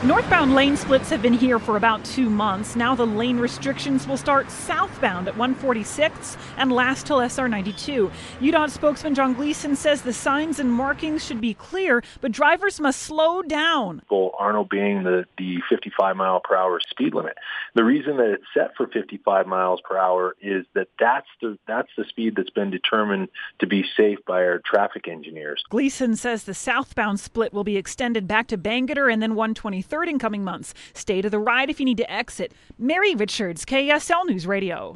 Northbound lane splits have been here for about 2 months. Now the lane restrictions will start southbound at 146 and last till SR 92. UDOT spokesman John Gleason says the signs and markings should be clear, but drivers must slow down. Arnold being the 55 mile per hour speed limit. The reason that it's set for 55 miles per hour is that's the speed that's been determined to be safe by our traffic engineers. Gleason says the southbound split will be extended back to Bangerter and then 123rd in coming months. Stay to the right if you need to exit. Mary Richards, KSL News Radio.